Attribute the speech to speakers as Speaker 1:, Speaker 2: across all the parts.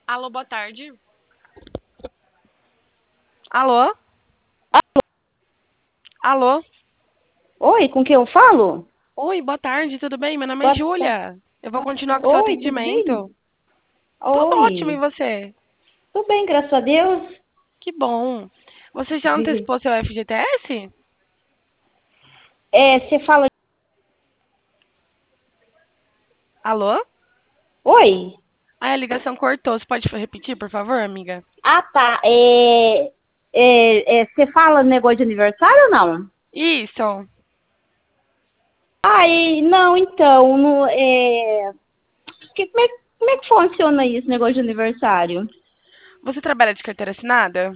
Speaker 1: Alô, boa tarde. Alô? Alô?
Speaker 2: Oi, com quem eu falo?
Speaker 1: Oi, boa tarde, tudo bem? Meu nome é
Speaker 2: Boa ta-
Speaker 1: Júlia. Eu vou continuar com o seu
Speaker 2: Oi, tudo bem?
Speaker 1: atendimento. Tudo ótimo, e
Speaker 2: Oi,
Speaker 1: você?
Speaker 2: tudo bem, graças a Deus.
Speaker 1: Que bom. Você já antecipou seu FGTS?
Speaker 2: Você fala.
Speaker 1: Alô?
Speaker 2: Oi?
Speaker 1: Ai, a ligação cortou. Você pode repetir, por favor, amiga?
Speaker 2: Ah, tá. Você fala negócio de aniversário ou não?
Speaker 1: Isso.
Speaker 2: Não, então, como é que funciona isso, negócio de aniversário?
Speaker 1: Você trabalha de carteira assinada?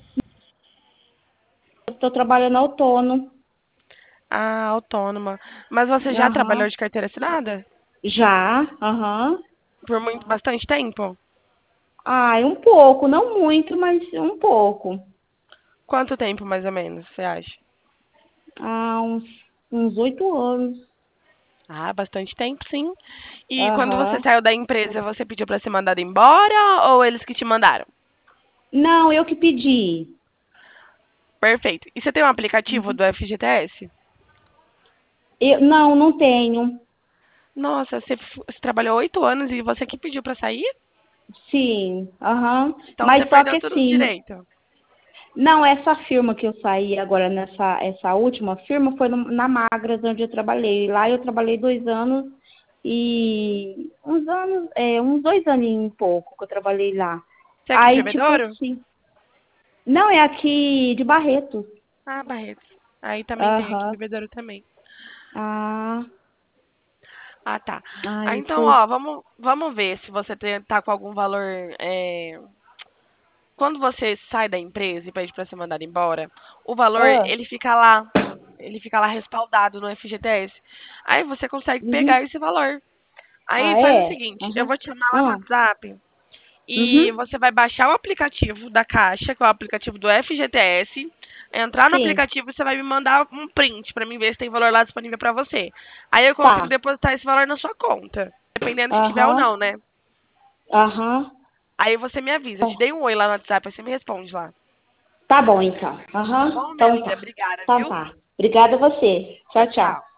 Speaker 2: Eu tô trabalhando autônomo.
Speaker 1: Ah, autônoma. Mas você já trabalhou
Speaker 2: Aham.
Speaker 1: de carteira assinada?
Speaker 2: Já, aham.
Speaker 1: Por bastante tempo?
Speaker 2: Um pouco, não muito, mas um pouco.
Speaker 1: Quanto tempo, mais ou menos, você acha?
Speaker 2: Ah, uns 8 anos.
Speaker 1: Ah, bastante tempo, sim. E quando você
Speaker 2: Aham.
Speaker 1: saiu da empresa, você pediu para ser mandado embora ou eles que te mandaram?
Speaker 2: Não, eu que pedi.
Speaker 1: Perfeito. E você tem um aplicativo do FGTS?
Speaker 2: Não tenho.
Speaker 1: Nossa, você trabalhou 8 anos e você que pediu para sair?
Speaker 2: Sim, aham.
Speaker 1: Então você
Speaker 2: Mas só
Speaker 1: perdeu
Speaker 2: que
Speaker 1: todos os
Speaker 2: assim,
Speaker 1: direitos.
Speaker 2: não, essa firma que eu saí agora essa última firma foi na Magras onde eu trabalhei. Lá eu trabalhei 2 anos e uns 2 aninhos e pouco que eu trabalhei lá.
Speaker 1: Você é aqui de
Speaker 2: Aí, tipo
Speaker 1: Bebedouro?
Speaker 2: assim, não, é aqui de Barretos.
Speaker 1: Ah, Barretos. Aí também tem aqui em
Speaker 2: Aham.
Speaker 1: Bebedouro também.
Speaker 2: Ah,
Speaker 1: Ah, tá. Ah,
Speaker 2: aí
Speaker 1: então,
Speaker 2: foi.
Speaker 1: ó, vamos ver se você tá com algum valor. Quando você sai da empresa e pede para ser mandado embora, o valor
Speaker 2: Ah,
Speaker 1: ele fica lá respaldado no FGTS. Aí você consegue
Speaker 2: uhum.
Speaker 1: pegar esse valor. Aí
Speaker 2: Ah,
Speaker 1: faz o
Speaker 2: é?
Speaker 1: seguinte, eu
Speaker 2: Aham.
Speaker 1: vou te chamar lá no
Speaker 2: Ah,
Speaker 1: WhatsApp e
Speaker 2: uhum.
Speaker 1: você vai baixar o aplicativo da Caixa, que é o aplicativo do FGTS. Entrar no
Speaker 2: Sim.
Speaker 1: aplicativo, você vai me mandar um print para mim ver se tem valor lá disponível para você. Aí eu consigo
Speaker 2: Tá.
Speaker 1: depositar esse valor na sua conta, dependendo se tiver ou
Speaker 2: Aham.
Speaker 1: não, né?
Speaker 2: Aham.
Speaker 1: Aí você me avisa, eu te dei um oi lá no WhatsApp, aí você me responde lá.
Speaker 2: Tá bom, então.
Speaker 1: Tá
Speaker 2: Aham.
Speaker 1: bom, minha
Speaker 2: Então
Speaker 1: linda?
Speaker 2: tá.
Speaker 1: Obrigada,
Speaker 2: Então
Speaker 1: viu?
Speaker 2: tá. Obrigada a você.
Speaker 1: Tchau,
Speaker 2: Tchau, tchau.
Speaker 1: tchau.